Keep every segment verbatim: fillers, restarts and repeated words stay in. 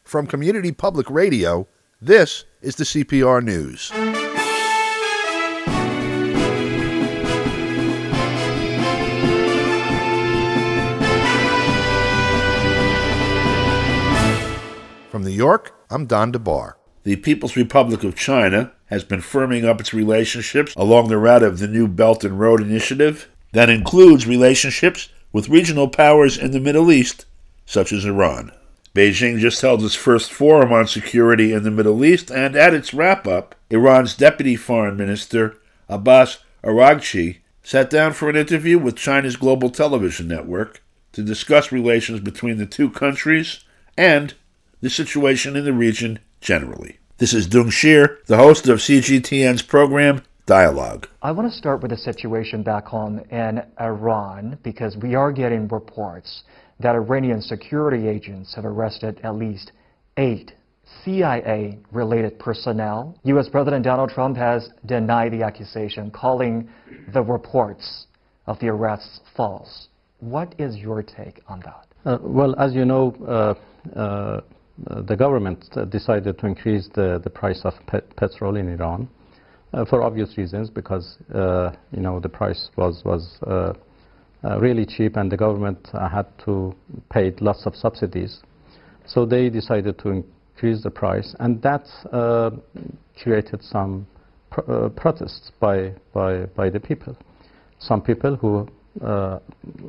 From Community Public Radio, this is the C P R News. From New York, I'm Don DeBar. The People's Republic of China has been firming up its relationships along the route of the New Belt and Road Initiative. That includes relationships with regional powers in the Middle East, such as Iran. Beijing just held its first forum on security in the Middle East, and at its wrap-up, Iran's Deputy Foreign Minister, Abbas Araghchi, sat down for an interview with China's Global Television Network to discuss relations between the two countries and the situation in the region generally. This is Dung Shir, the host of C G T N's program, Dialogue. I want to start with the situation back home in Iran, because we are getting reports that Iranian security agents have arrested at least eight C I A-related personnel. U S President Donald Trump has denied the accusation, calling the reports of the arrests false. What is your take on that? Uh, well, as you know, uh, uh, the government decided to increase the, the price of pet petrol in Iran uh, for obvious reasons, because uh, you know the price was was uh, uh, really cheap, and the government uh, had to pay lots of subsidies. So they decided to increase the price, and that uh, created some pr uh, protests by by by the people. Some people who uh,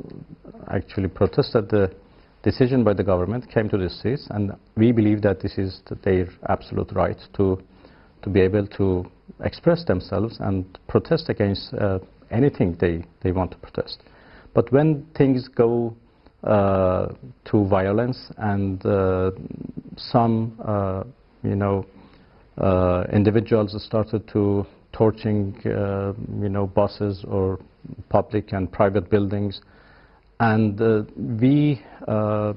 actually protested the decision by the government came to the streets, and we believe that this is their absolute right to to be able to express themselves and protest against uh, anything they, they want to protest. But when things go uh, to violence, and uh, some uh, you know uh, individuals started to torching uh, you know buses or public and private buildings, and uh, we uh,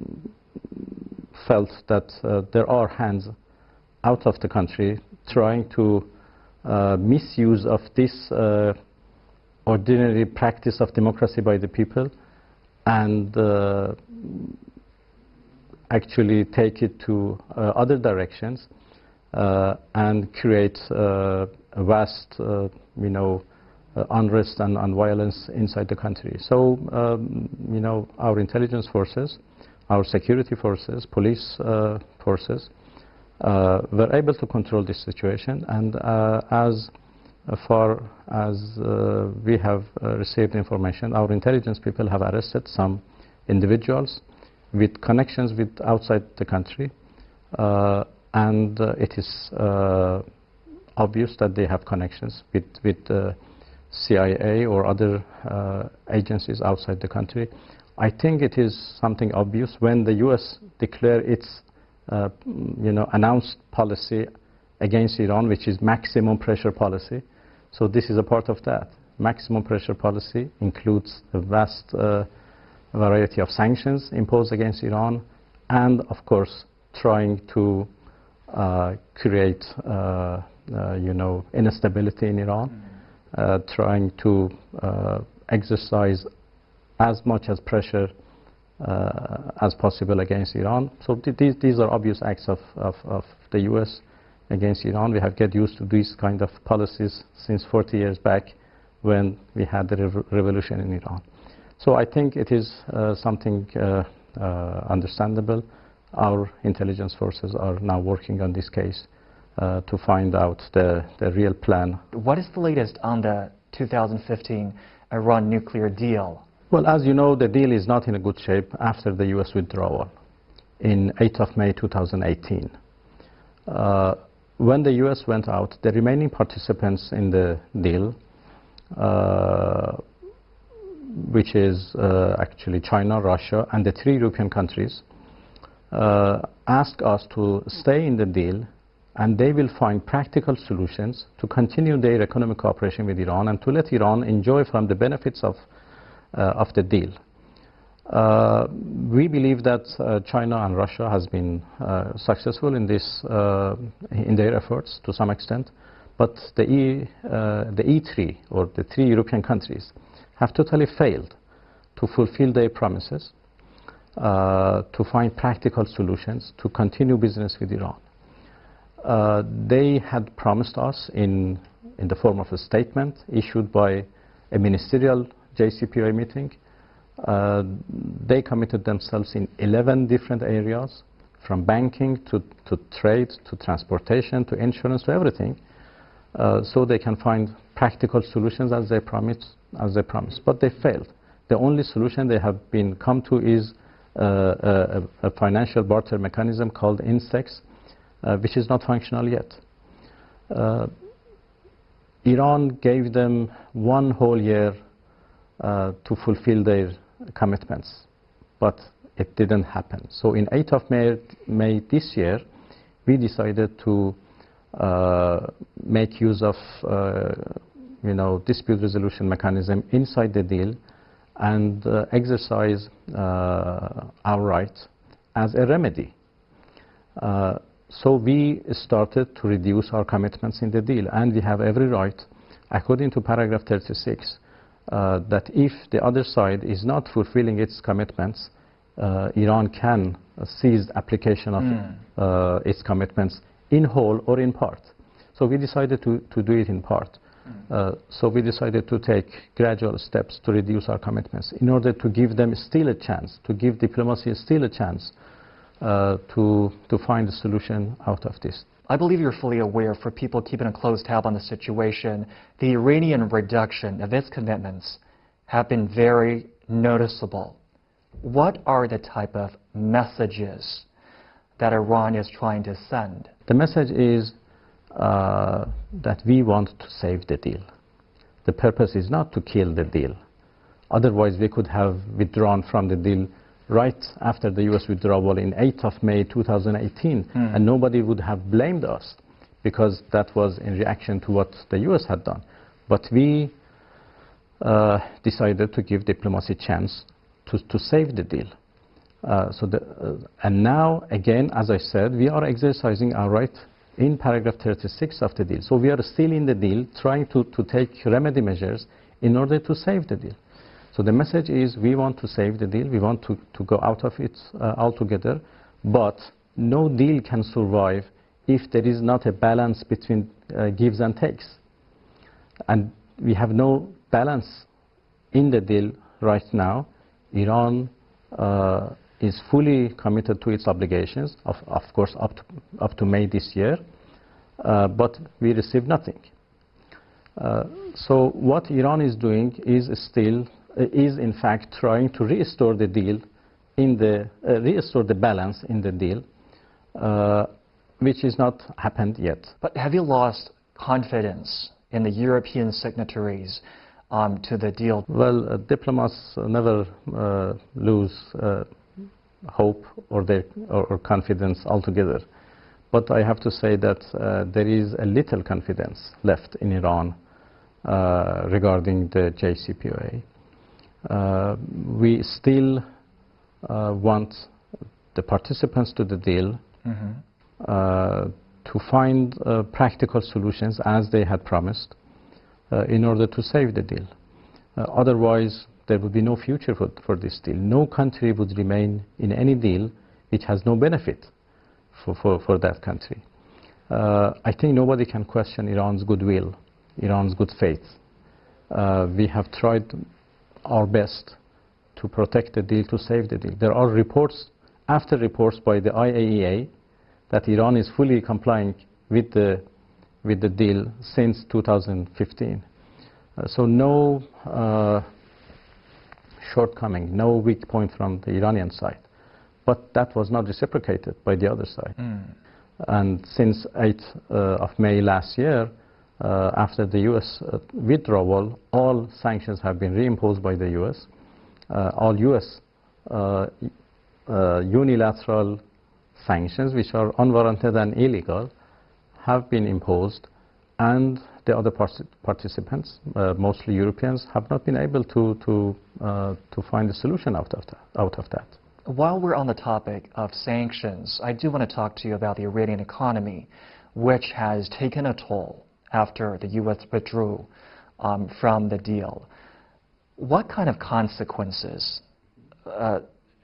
felt that uh, there are hands out of the country trying to uh, misuse of this uh, ordinary practice of democracy by the people, and uh, actually take it to uh, other directions uh, and create uh, a vast uh, you know Uh, unrest and, and violence inside the country. So, um, you know, our intelligence forces, our security forces, police uh, forces uh, were able to control this situation, and uh, as far as uh, we have uh, received information, our intelligence people have arrested some individuals with connections with outside the country, uh, and uh, it is uh, obvious that they have connections with, with uh, C I A or other uh, agencies outside the country. I think it is something obvious when the U S declared its uh, you know, announced policy against Iran, which is maximum pressure policy. So this is a part of that. Maximum pressure policy includes a vast uh, variety of sanctions imposed against Iran, and of course trying to uh, create uh, uh, you know, instability in Iran. Mm-hmm. Uh, trying to uh, exercise as much as pressure uh, as possible against Iran. So th these, these are obvious acts of, of, of the U S against Iran. We have get used to these kind of policies since forty years back when we had the rev revolution in Iran. So I think it is uh, something uh, uh, understandable. Our intelligence forces are now working on this case uh, to find out the, the real plan. What is the latest on the two thousand fifteen Iran nuclear deal? Well, as you know, the deal is not in a good shape after the U S withdrawal in eighth of May two thousand eighteen. Uh, when the U S went out, the remaining participants in the deal, uh, which is uh, actually China, Russia, and the three European countries, uh, asked us to stay in the deal, and they will find practical solutions to continue their economic cooperation with Iran and to let Iran enjoy from the benefits of, uh, of the deal. Uh, we believe that uh, China and Russia has been uh, successful in this, uh, in their efforts to some extent, but the E, uh, the E three, or the three European countries, have totally failed to fulfill their promises. uh, to find practical solutions to continue business with Iran. Uh, they had promised us in, in the form of a statement issued by a ministerial J C P O A meeting. Uh, they committed themselves in eleven different areas, from banking to, to trade to transportation to insurance to everything, uh, so they can find practical solutions as they promised. As they promised, but they failed. The only solution they have been come to is uh, a, a financial barter mechanism called INSTEX, uh, which is not functional yet. Uh, Iran gave them one whole year uh, to fulfill their commitments, but it didn't happen. So in eighth of May, May this year, we decided to uh, make use of uh, you know, dispute resolution mechanism inside the deal and uh, exercise uh, our right as a remedy. Uh, so we started to reduce our commitments in the deal, and we have every right, according to paragraph thirty-six, uh, that if the other side is not fulfilling its commitments, uh, Iran can uh, cease application of mm. uh, its commitments in whole or in part. So we decided to, to do it in part. Uh, so we decided to take gradual steps to reduce our commitments in order to give them still a chance, to give diplomacy still a chance uh, to, to find a solution out of this. I believe you're fully aware, for people keeping a close tab on the situation, the Iranian reduction of its commitments have been very noticeable. What are the type of messages that Iran is trying to send? The message is Uh, that we want to save the deal. The purpose is not to kill the deal. Otherwise, we could have withdrawn from the deal right after the U S withdrawal in eighth of May two thousand eighteen, mm. and nobody would have blamed us, because that was in reaction to what the U S had done. But we uh, decided to give diplomacy a chance to, to save the deal. Uh, so the, uh, and now, again, as I said, we are exercising our right in paragraph thirty-six of the deal. So we are still in the deal, trying to, to take remedy measures in order to save the deal. So the message is, we want to save the deal, we want to, to go out of it uh, altogether, but no deal can survive if there is not a balance between uh, gives and takes. And we have no balance in the deal right now. Iran uh, is fully committed to its obligations, of, of course, up to, up to May this year, uh, but we receive nothing. Uh, so what Iran is doing is still, uh, is in fact trying to restore the deal, in the, uh, restore the balance in the deal, uh, which is not happened yet. But have you lost confidence in the European signatories um, to the deal? Well, uh, diplomats never uh, lose uh, hope or, their, or, or confidence altogether. But I have to say that uh, there is a little confidence left in Iran uh, regarding the J C P O A. Uh, we still uh, want the participants to the deal mm-hmm. uh, to find uh, practical solutions as they had promised uh, in order to save the deal. Uh, otherwise, there would be no future for, for this deal. No country would remain in any deal which has no benefit for, for, for that country. Uh, I think nobody can question Iran's goodwill, Iran's good faith. Uh, we have tried our best to protect the deal, to save the deal. There are reports, after reports by the I A E A, that Iran is fully complying with the, with the deal since two thousand fifteen. Uh, so no uh, shortcoming, no weak point from the Iranian side. But that was not reciprocated by the other side. Mm. And since eighth uh, of May last year, uh, after the U S uh, withdrawal, all sanctions have been reimposed by the U S. Uh, all U S uh, uh, unilateral sanctions, which are unwarranted and illegal, have been imposed, and the other part participants, uh, mostly Europeans, have not been able to, to, uh, to find a solution out of, that, out of that. While we're on the topic of sanctions, I do want to talk to you about the Iranian economy, which has taken a toll after the U S withdrew um, from the deal. What kind of consequences uh,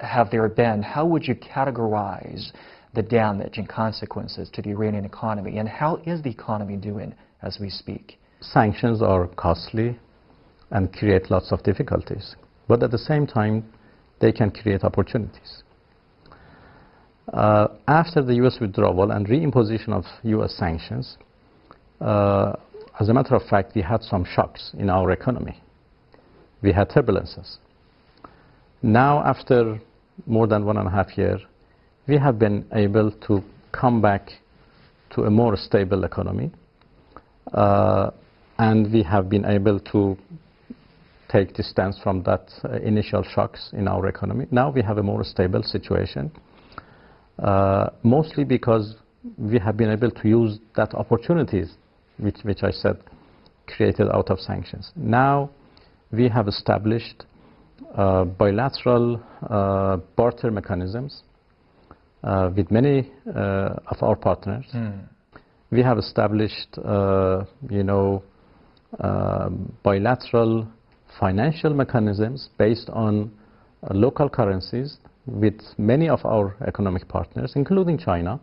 have there been? How would you categorize the damage and consequences to the Iranian economy, and how is the economy doing as we speak? Sanctions are costly and create lots of difficulties, but at the same time, they can create opportunities. Uh, after the U S withdrawal and reimposition of U S sanctions, uh, as a matter of fact, we had some shocks in our economy. We had turbulences. Now, after more than one and a half years, we have been able to come back to a more stable economy, uh, and we have been able to take distance from that uh, initial shocks in our economy. Now we have a more stable situation, uh, mostly because we have been able to use that opportunities, which, which I said, created out of sanctions. Now we have established uh, bilateral uh, barter mechanisms uh, with many uh, of our partners. Mm. We have established, uh, you know, uh, bilateral financial mechanisms based on uh, local currencies with many of our economic partners, including China.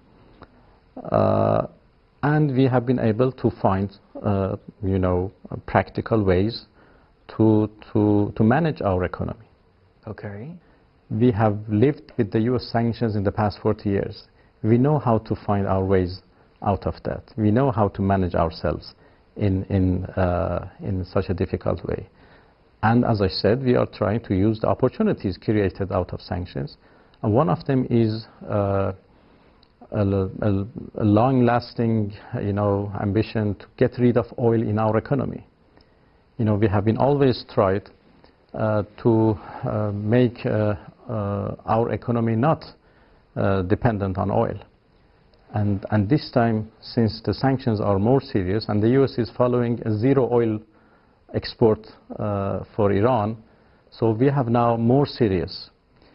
Uh, and we have been able to find, uh, you know, practical ways to, to, to manage our economy. Okay. We have lived with the U S sanctions in the past forty years. We know how to find our ways out of that. We know how to manage ourselves in, in, uh, in such a difficult way. And as I said, we are trying to use the opportunities created out of sanctions. And one of them is uh, a, a, a long-lasting, you know, ambition to get rid of oil in our economy. You know, we have been always tried uh, to uh, make uh, uh, our economy not uh, dependent on oil. And, and this time, since the sanctions are more serious and the U S is following a zero oil export uh, for Iran, so we have now more serious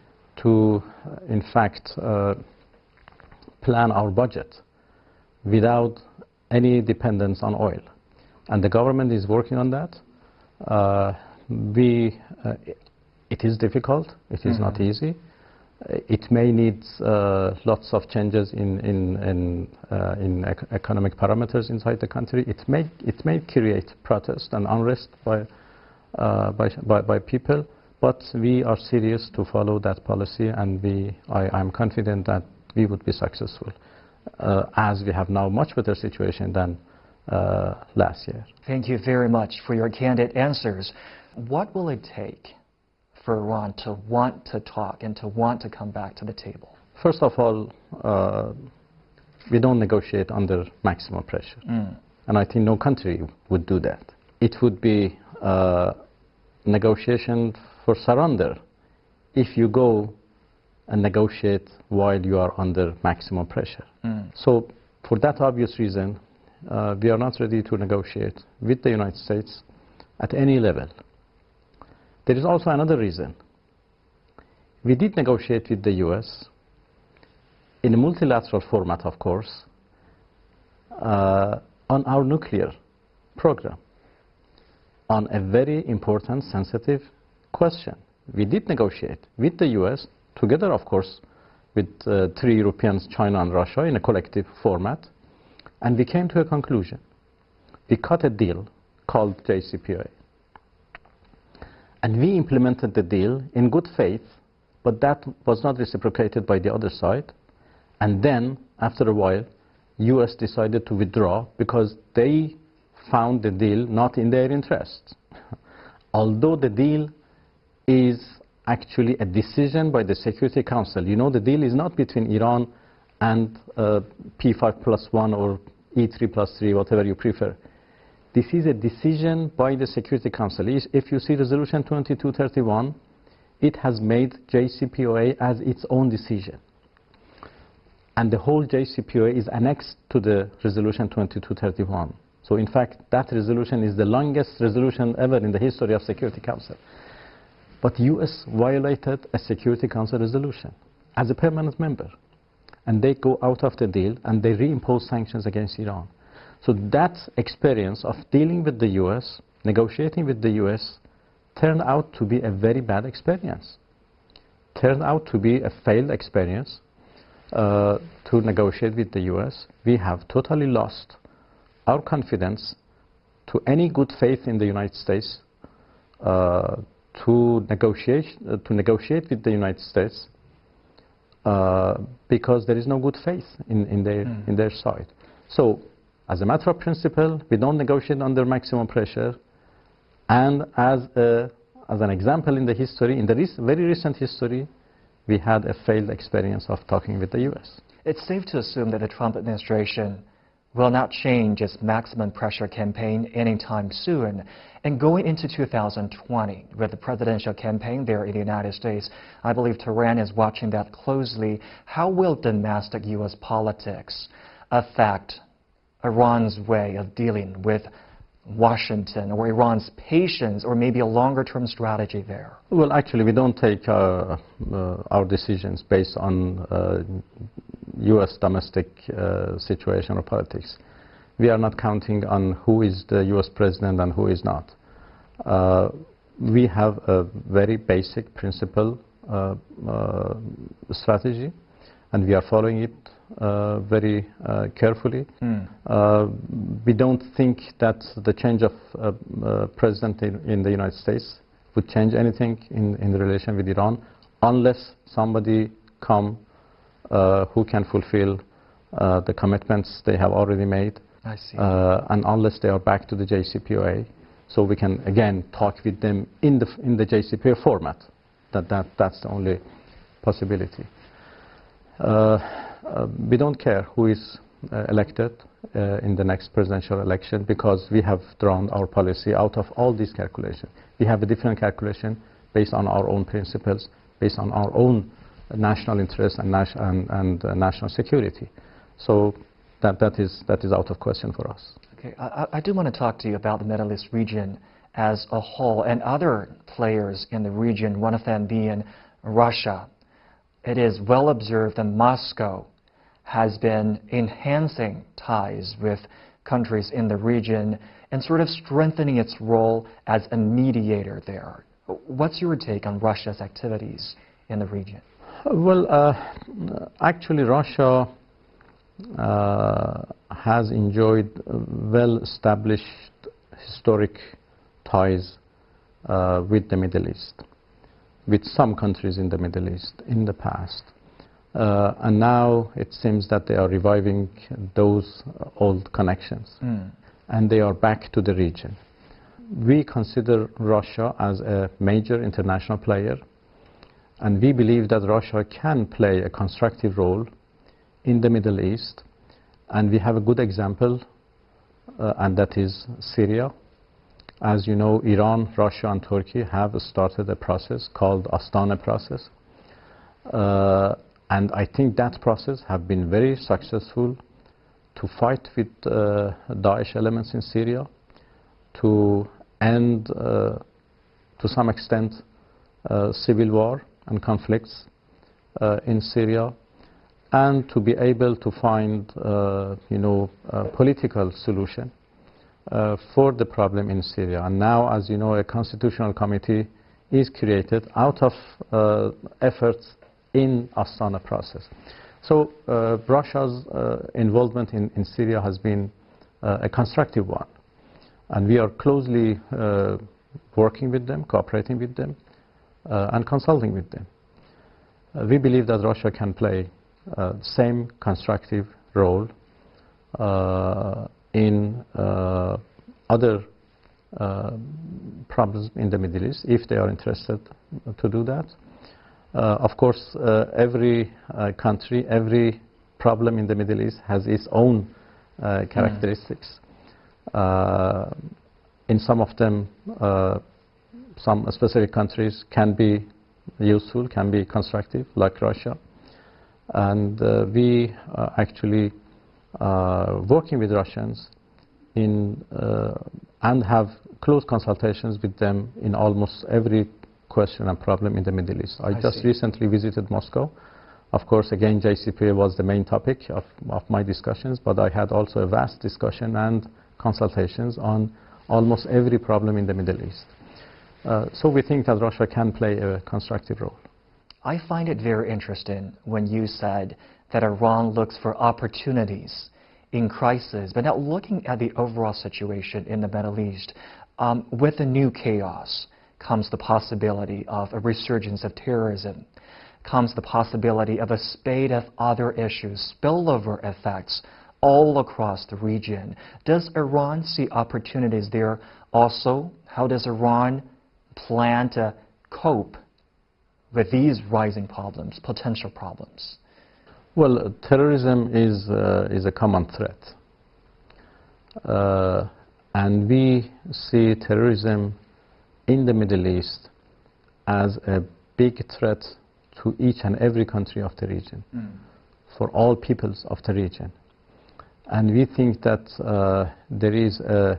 to, uh, in fact, uh, plan our budget without any dependence on oil. And the government is working on that. Uh, we, uh, it is difficult, it is mm-hmm. not easy. It may need uh, lots of changes in, in, in, uh, in ec economic parameters inside the country. It may, it may create protest and unrest by, uh, by, by, by people, but we are serious to follow that policy, and we, I, I'm confident that we would be successful, uh, as we have now much better situation than uh, last year. Thank you very much for your candid answers. What will it take for Iran to want to talk and to want to come back to the table? First of all, uh, we don't negotiate under maximum pressure. Mm. And I think no country would do that. It would be uh, negotiation for surrender if you go and negotiate while you are under maximum pressure. Mm. So for that obvious reason, uh, we are not ready to negotiate with the United States at any level. There is also another reason. We did negotiate with the U S in a multilateral format, of course, uh, on our nuclear program, on a very important, sensitive question. We did negotiate with the U S, together, of course, with uh, three Europeans, China and Russia, in a collective format, and we came to a conclusion. We cut a deal called J C P O A. And we implemented the deal in good faith, but that was not reciprocated by the other side. And then, after a while, U S decided to withdraw because they found the deal not in their interest. Although the deal is actually a decision by the Security Council. You know, the deal is not between Iran and uh, P five plus one or E three plus three, whatever you prefer. This is a decision by the Security Council. If you see Resolution twenty-two thirty-one, it has made J C P O A as its own decision. And the whole J C P O A is annexed to the Resolution twenty-two thirty-one. So in fact, that resolution is the longest resolution ever in the history of Security Council. But U S violated a Security Council resolution as a permanent member. And they go out of the deal and they reimpose sanctions against Iran. So that experience of dealing with the U S, negotiating with the U S, turned out to be a very bad experience. turned out to be a failed experience uh, to negotiate with the U S. We have totally lost our confidence to any good faith in the United States uh, to negotiate uh, to negotiate with the United States uh, because there is no good faith in, in their mm. in their side. So, as a matter of principle, we don't negotiate under maximum pressure. And as a, as an example in the history, in the rec very recent history, we had a failed experience of talking with the U S. It's safe to assume that the Trump administration will not change its maximum pressure campaign anytime soon. And going into two thousand twenty, with the presidential campaign there in the United States, I believe Tehran is watching that closely. How will domestic U S politics affect Iran's way of dealing with Washington, or Iran's patience, or maybe a longer-term strategy there? Well, actually, we don't take uh, uh, our decisions based on uh, U S domestic uh, situation or politics. We are not counting on who is the U S president and who is not. Uh, we have a very basic principle uh, uh, strategy, and we are following it uh, very uh, carefully. Mm. Uh, we don't think that the change of uh, uh, president in, in the United States would change anything in, in the relation with Iran, unless somebody come uh, who can fulfill uh, the commitments they have already made. I see. Uh, and unless they are back to the J C P O A, so we can again talk with them in the in the J C P O A format. That that that's the only possibility. Uh, uh, we don't care who is uh, elected uh, in the next presidential election, because we have drawn our policy out of all these calculations. We have a different calculation based on our own principles, based on our own national interest and, nat and, and uh, national security. So that that is that is out of question for us. Okay, I, I do want to talk to you about the Middle East region as a whole and other players in the region, one of them being Russia. It is well observed that Moscow has been enhancing ties with countries in the region and sort of strengthening its role as a mediator there. What's your take on Russia's activities in the region? Well, uh, actually, Russia uh, has enjoyed well-established historic ties uh, with the Middle East, with some countries in the Middle East in the past. Uh, and now it seems that they are reviving those uh, old connections. Mm. And they are back to the region. We consider Russia as a major international player, and we believe that Russia can play a constructive role in the Middle East. And we have a good example, uh, and that is Syria. As you know, Iran, Russia, and Turkey have started a process called Astana process. Uh, and I think that process has been very successful to fight with uh, Daesh elements in Syria, to end, uh, to some extent, uh, civil war and conflicts uh, in Syria, and to be able to find, uh, you know, a political solution uh, for the problem in Syria. And now, as you know, a constitutional committee is created out of uh, efforts in Astana process. So uh, Russia's uh, involvement in, in Syria has been uh, a constructive one. And we are closely uh, working with them, cooperating with them, uh, and consulting with them. Uh, we believe that Russia can play uh, the same constructive role uh, in uh, other uh, problems in the Middle East, if they are interested to do that. Uh, of course, uh, every uh, country, every problem in the Middle East has its own uh, characteristics. Mm. Uh, in some of them, uh, some specific countries can be useful, can be constructive, like Russia. And uh, we are actually uh, working with Russians in, uh, and have close consultations with them in almost every question and problem in the Middle East. I, I just see. recently visited Moscow. Of course, again, J C P O A was the main topic of, of my discussions, but I had also a vast discussion and consultations on almost every problem in the Middle East. Uh, so we think that Russia can play a constructive role. I find it very interesting when you said that Iran looks for opportunities in crisis. But now looking at the overall situation in the Middle East, um, with the new chaos comes the possibility of a resurgence of terrorism, comes the possibility of a spate of other issues, spillover effects all across the region. Does Iran see opportunities there also? How does Iran plan to cope with these rising problems, potential problems? Well, uh, terrorism is, uh, is a common threat. Uh, and we see terrorism in the Middle East as a big threat to each and every country of the region, mm. for all peoples of the region. And we think that uh, there is a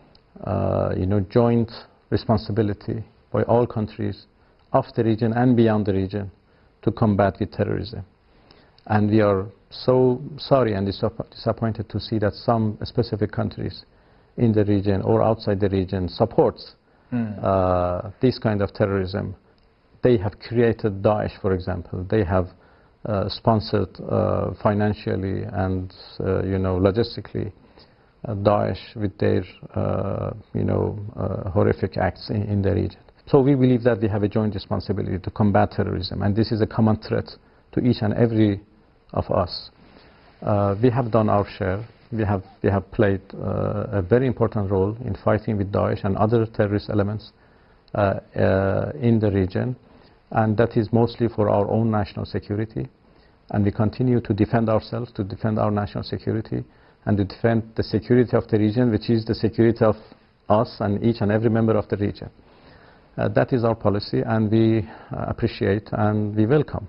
uh, you know, joint responsibility by all countries of the region and beyond the region to combat with terrorism. And we are so sorry and disappointed to see that some specific countries in the region or outside the region supports mm. uh, this kind of terrorism. They have created Daesh, for example. They have uh, sponsored uh, financially and uh, you know, logistically uh, Daesh with their uh, you know, uh, horrific acts in, in the region. So we believe that we have a joint responsibility to combat terrorism, and this is a common threat to each and every of us. Uh, we have done our share. We have, we have played uh, a very important role in fighting with Daesh and other terrorist elements uh, uh, in the region, and that is mostly for our own national security. And we continue to defend ourselves, to defend our national security, and to defend the security of the region, which is the security of us and each and every member of the region. Uh, that is our policy, and we uh, appreciate and we welcome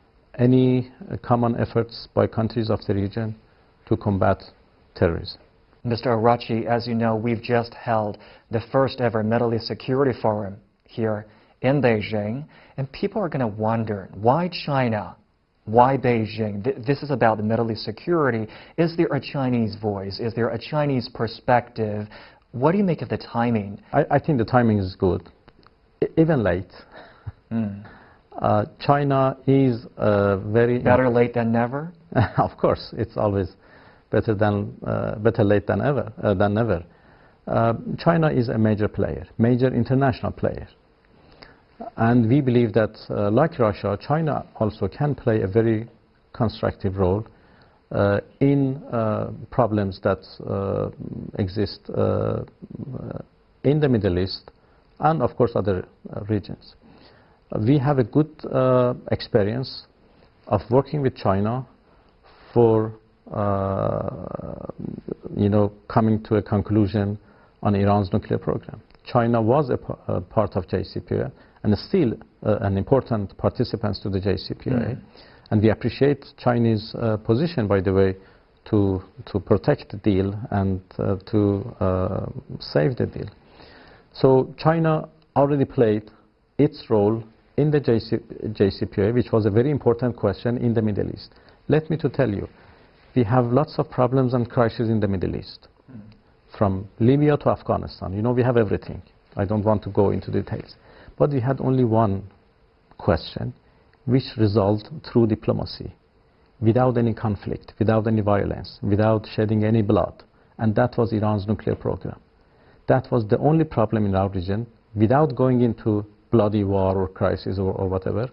any uh, common efforts by countries of the region to combat terrorism. Mister Araghchi, as you know, we've just held the first ever Middle East Security Forum here in Beijing, and people are going to wonder, why China? Why Beijing? Th this is about the Middle East security. Is there a Chinese voice? Is there a Chinese perspective? What do you make of the timing? I, I think the timing is good. Even late. Mm. Uh, China is uh, very... Better late than never? Of course, it's always better than uh, better late than ever. Uh, than never. Uh, China is a major player, major international player. And we believe that, uh, like Russia, China also can play a very constructive role uh, in uh, problems that uh, exist uh, in the Middle East and of course other uh, regions. Uh, we have a good uh, experience of working with China for uh, you know, coming to a conclusion on Iran's nuclear program. China was a, a part of J C P O A and is still uh, an important participant to the J C P O A. Mm. And we appreciate Chinese uh, position, by the way, to, to protect the deal and uh, to uh, save the deal. So China already played its role in the J C P O A, which was a very important question in the Middle East. Let me to tell you, we have lots of problems and crises in the Middle East, mm. from Libya to Afghanistan. You know, we have everything. I don't want to go into details. But we had only one question, which resolved through diplomacy, without any conflict, without any violence, without shedding any blood, and that was Iran's nuclear program. That was the only problem in our region, without going into bloody war or crisis or, or whatever.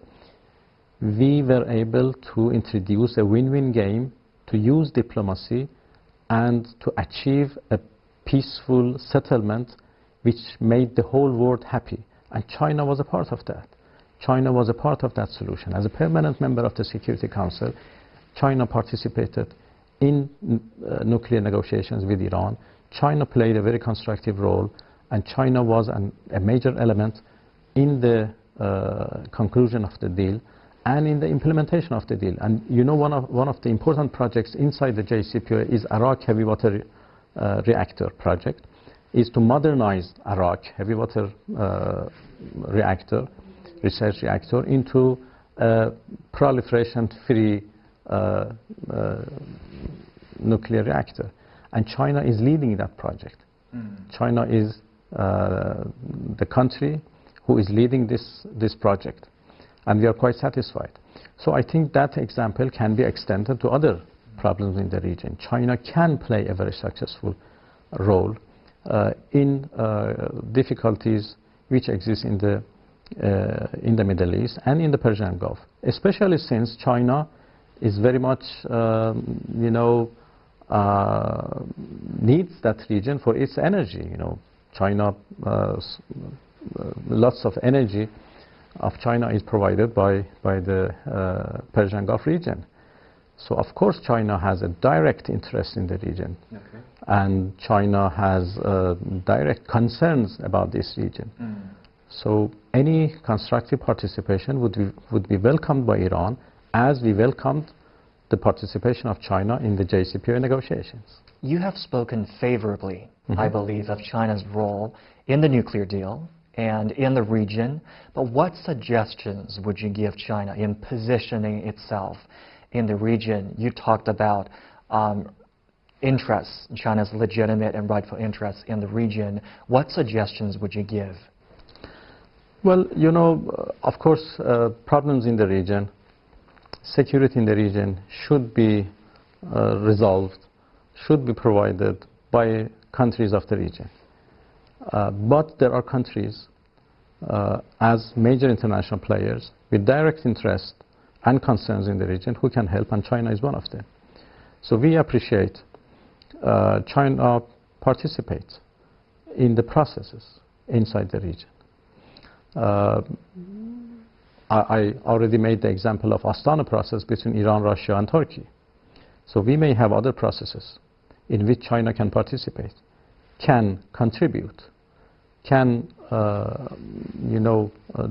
We were able to introduce a win-win game, to use diplomacy and to achieve a peaceful settlement which made the whole world happy. And China was a part of that. China was a part of that solution. As a permanent member of the Security Council, China participated in uh, nuclear negotiations with Iran. China played a very constructive role, and China was an, a major element in the uh, conclusion of the deal and in the implementation of the deal. And you know, one of, one of the important projects inside the J C P O A is Arak Heavy Water uh, Reactor project, is to modernize Arak Heavy Water uh, Reactor, research reactor, into a proliferation-free uh, uh, nuclear reactor. And China is leading that project. Mm. China is uh, the country who is leading this, this project. and we are quite satisfied. So I think that example can be extended to other problems in the region. China can play a very successful role uh, in uh, difficulties which exist in the uh, in the Middle East and in the Persian Gulf, especially since China is very much, um, you know, uh, needs that region for its energy. You know, China, uh, lots of energy of China is provided by by the uh, Persian Gulf region. So of course China has a direct interest in the region, okay. and China has uh, direct concerns about this region. Mm. So any constructive participation would be, would be welcomed by Iran, as we welcomed the participation of China in the J C P O A negotiations. You have spoken favorably, mm-hmm. I believe, of China's role in the nuclear deal and in the region, but what suggestions would you give China in positioning itself in the region? You talked about um, interests, China's legitimate and rightful interests in the region. What suggestions would you give? Well, you know, uh, of course, uh, problems in the region, security in the region should be uh, resolved, should be provided by countries of the region. Uh, but there are countries, uh, as major international players, with direct interest and concerns in the region who can help, and China is one of them. So we appreciate uh, China participates in the processes inside the region. Uh, I, I already made the example of Astana process between Iran, Russia, and Turkey. So we may have other processes in which China can participate, can contribute, can, uh, you know, uh,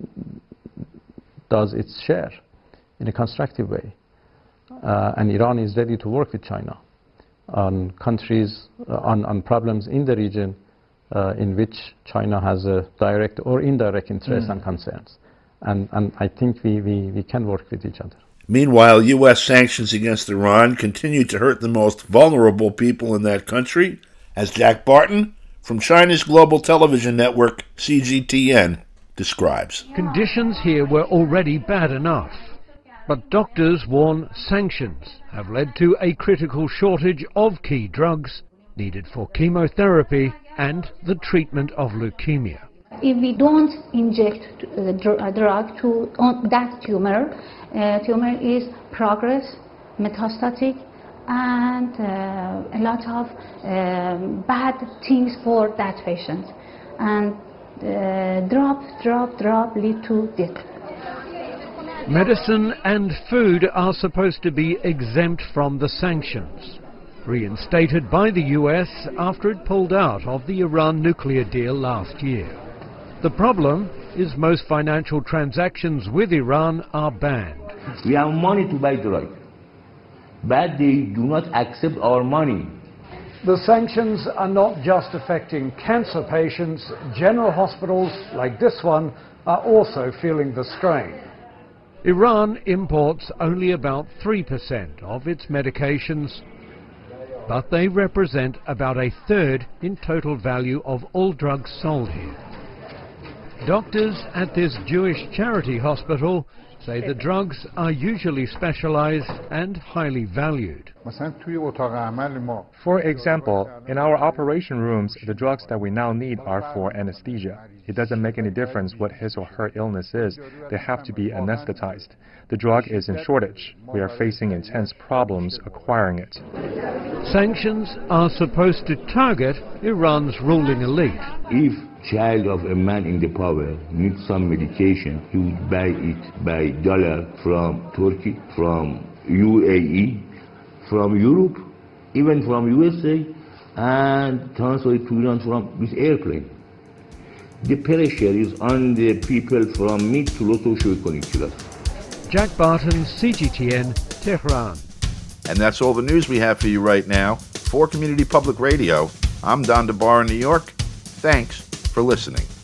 does its share in a constructive way. Uh, and Iran is ready to work with China on countries, uh, on, on problems in the region uh, in which China has a direct or indirect interest mm. and concerns. And, and I think we, we, we can work with each other. Meanwhile, U S sanctions against Iran continue to hurt the most vulnerable people in that country, as Jack Barton from China's global television network C G T N describes. Conditions here were already bad enough, but doctors warn sanctions have led to a critical shortage of key drugs needed for chemotherapy and the treatment of leukemia. If we don't inject the dr drug to on that tumor, uh, tumor is progress, metastatic, and uh, a lot of um, bad things for that patient. And uh, drop, drop, drop lead to death. Medicine and food are supposed to be exempt from the sanctions, reinstated by the U S after it pulled out of the Iran nuclear deal last year. The problem is most financial transactions with Iran are banned. We have money to buy drug, but they do not accept our money. The sanctions are not just affecting cancer patients. General hospitals like this one are also feeling the strain. Iran imports only about three percent of its medications, but they represent about a third in total value of all drugs sold here. Doctors at this Jewish charity hospital say the drugs are usually specialized and highly valued. For example, in our operation rooms, the drugs that we now need are for anesthesia. It doesn't make any difference what his or her illness is. They have to be anesthetized. The drug is in shortage. We are facing intense problems acquiring it. Sanctions are supposed to target Iran's ruling elite. If child of a man in the power needs some medication, he would buy it by dollar from Turkey, from U A E, from Europe, even from U S A, and transfer it to Iran from this airplane. The pressure is on the people from mid to low socioeconomic class. Jack Barton, C G T N, Tehran. And that's all the news we have for you right now. For Community Public Radio, I'm Don DeBar in New York. Thanks for listening.